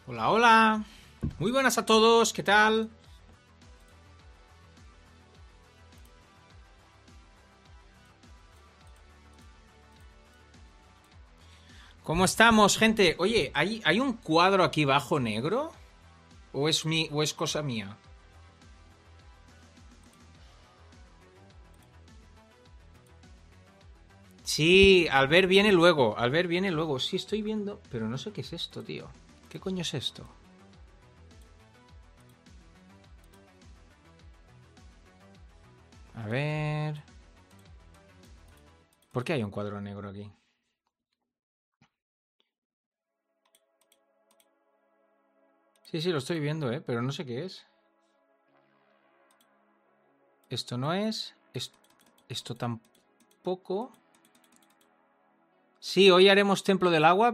Hola, hola. Muy buenas a todos, ¿qué tal? ¿Cómo estamos, gente? Oye, ¿hay un cuadro aquí bajo negro? ¿O es cosa mía? Sí, Albert viene luego. Albert viene luego. Sí, estoy viendo, pero no sé qué es esto, tío. ¿Qué coño es esto? A ver. ¿Por qué hay un cuadro negro aquí? Sí, sí, lo estoy viendo, pero no sé qué es. Esto no es. Esto tampoco. Sí, hoy haremos Templo del Agua,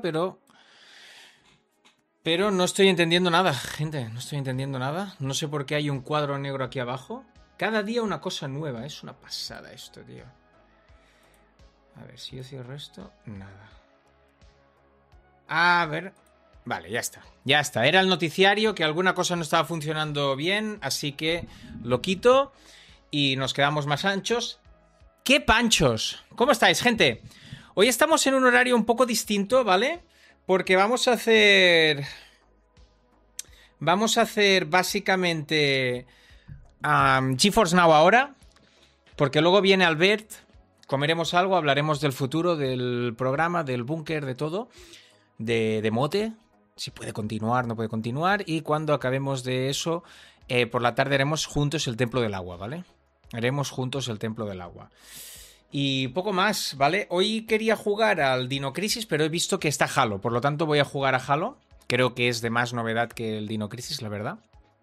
pero no estoy entendiendo nada, gente. No estoy entendiendo nada. No sé por qué hay un cuadro negro aquí abajo. Cada día una cosa nueva. Es una pasada esto, tío. A ver, si yo cierro esto, nada. A ver. Vale, ya está. Ya está. Era el noticiario que alguna cosa no estaba funcionando bien, así que lo quito y nos quedamos más anchos. ¡Qué panchos! ¿Cómo estáis, gente? Hoy estamos en un horario un poco distinto, ¿vale? Porque vamos a hacer... Vamos a hacer básicamente GeForce Now ahora, porque luego viene Albert, comeremos algo, hablaremos del futuro del programa, del búnker, de todo, de Mote, si puede continuar, no puede continuar, y cuando acabemos de eso, por la tarde haremos juntos el Templo del Agua, ¿vale? Haremos juntos el Templo del Agua. Y poco más, ¿vale? Hoy quería jugar al Dino Crisis, pero he visto que está Halo, por lo tanto voy a jugar a Halo. Creo que es de más novedad que el Dino Crisis, la verdad.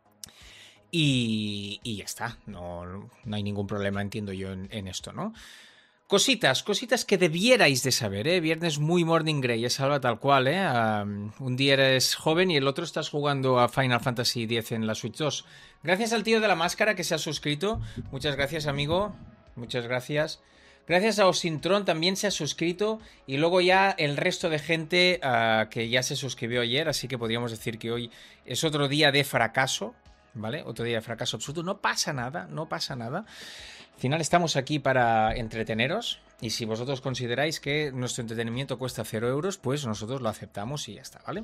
Y ya está, no hay ningún problema, entiendo yo, en esto, ¿no? Cositas que debierais de saber, ¿eh? Viernes muy Morning Grey, es algo tal cual, ¿eh? Un día eres joven y el otro estás jugando a Final Fantasy X en la Switch 2. Gracias al tío de la máscara que se ha suscrito. Muchas gracias, amigo. Muchas gracias. Gracias a Osintron también se ha suscrito. Y luego ya el resto de gente que ya se suscribió ayer. Así que podríamos decir que hoy es otro día de fracaso. ¿Vale? Otro día de fracaso absoluto. No pasa nada, no pasa nada. Al final estamos aquí para entreteneros y si vosotros consideráis que nuestro entretenimiento cuesta 0 euros, pues nosotros lo aceptamos y ya está, ¿vale?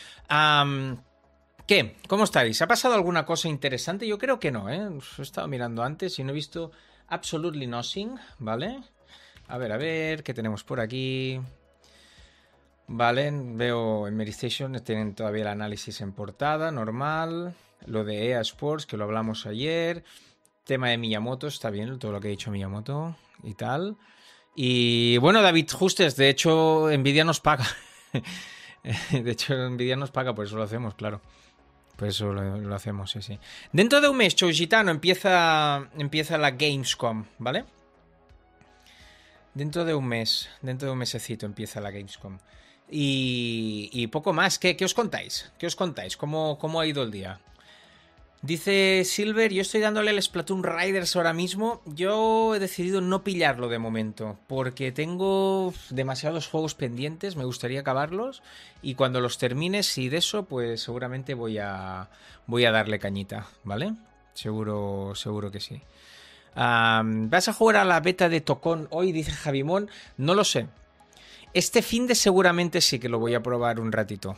¿Qué? ¿Cómo estáis? ¿Ha pasado alguna cosa interesante? Yo creo que no, ¿eh? He estado mirando antes y no he visto absolutely nothing, ¿vale? A ver, ¿qué tenemos por aquí? Vale, veo en Medistation tienen todavía el análisis en portada, normal. Lo de EA Sports, que lo hablamos ayer. Tema de Miyamoto, está bien todo lo que ha dicho Miyamoto y tal. Y bueno, David Justes, de hecho, Nvidia nos paga. De hecho, Nvidia nos paga, por eso lo hacemos, claro. Por eso lo hacemos, sí, sí. Dentro de un mes, Choujitano, empieza la Gamescom, ¿vale? Dentro de un mesecito empieza la Gamescom. Y poco más. ¿Qué os contáis? ¿Qué os contáis? ¿Cómo ha ido el día? Dice Silver, yo estoy dándole el Splatoon Riders ahora mismo. Yo he decidido no pillarlo de momento, porque tengo demasiados juegos pendientes, me gustaría acabarlos, y cuando los termine, si de eso, pues seguramente voy a darle cañita, ¿vale? Seguro que sí. ¿Vas a jugar a la beta de Tocón hoy? Dice Javimón. No lo sé. Este fin de seguramente sí que lo voy a probar un ratito.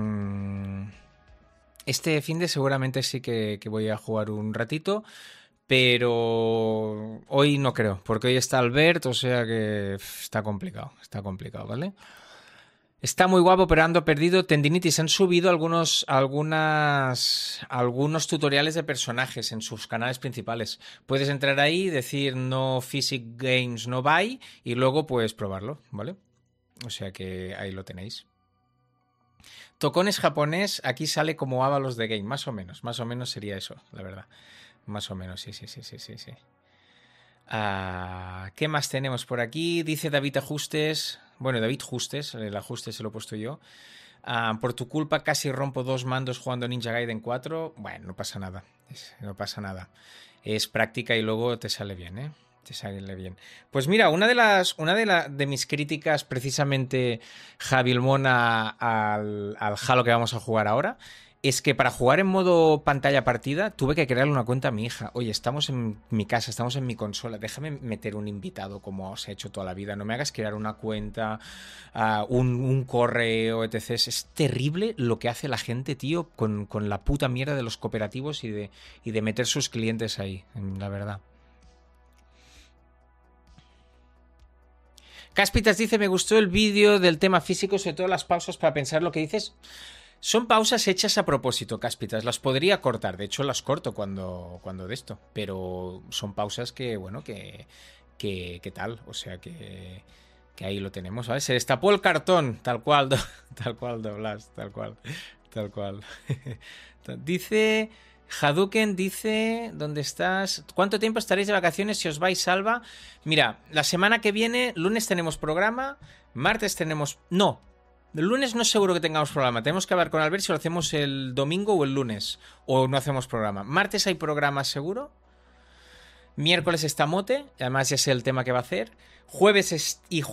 Este fin de seguramente sí que voy a jugar un ratito, pero hoy no creo, porque hoy está Albert, o sea que está complicado, ¿vale? Está muy guapo, pero ando perdido. Tendinitis han subido algunos tutoriales de personajes en sus canales principales. Puedes entrar ahí, decir no Physic Games, no buy, y luego puedes probarlo, ¿vale? O sea que ahí lo tenéis. Tocones japonés, aquí sale como Ábalos de Game, más o menos sería eso, la verdad. Más o menos, sí. ¿Qué más tenemos por aquí? Dice David Ajustes, bueno, David Justes, el ajuste se lo he puesto yo. Por tu culpa casi rompo 2 mandos jugando Ninja Gaiden 4. Bueno, no pasa nada, no pasa nada. Es práctica y luego te sale bien, ¿eh? Te sale bien. Pues mira, de mis críticas precisamente, Javi Mona, al Halo que vamos a jugar ahora, es que para jugar en modo pantalla partida tuve que crearle una cuenta a mi hija. Oye, estamos en mi casa, estamos en mi consola, déjame meter un invitado como os he hecho toda la vida. No me hagas crear una cuenta, un correo, etc. Es terrible lo que hace la gente, tío, con la puta mierda de los cooperativos y de meter sus clientes ahí, la verdad. Cáspitas dice, me gustó el vídeo del tema físico, sobre todo las pausas para pensar lo que dices. Son pausas hechas a propósito, Cáspitas. Las podría cortar. De hecho, las corto cuando de esto. Pero son pausas que, bueno, que tal. O sea, que ahí lo tenemos, ¿vale? Se destapó el cartón, tal cual, tal cual, Doblas, tal cual, tal cual. Dice... Hadouken dice, ¿dónde estás? ¿Cuánto tiempo estaréis de vacaciones si os vais, Salva? Mira, la semana que viene, lunes tenemos programa, martes tenemos... No, el lunes no es seguro que tengamos programa. Tenemos que hablar con Albert si lo hacemos el domingo o el lunes. O no hacemos programa. Martes hay programa seguro. Miércoles está Mote, además ya sé el tema que va a hacer. Jueves y